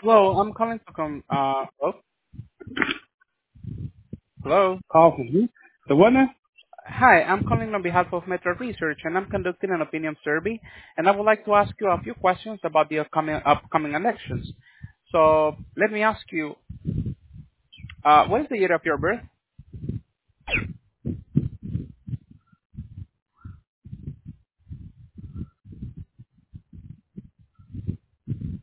Hello, I'm calling to hello. Call from who? The what now? Hi, I'm calling on behalf of Metro Research, and I'm conducting an opinion survey, and I would like to ask you a few questions about the upcoming elections. So let me ask you, what is the year of your birth?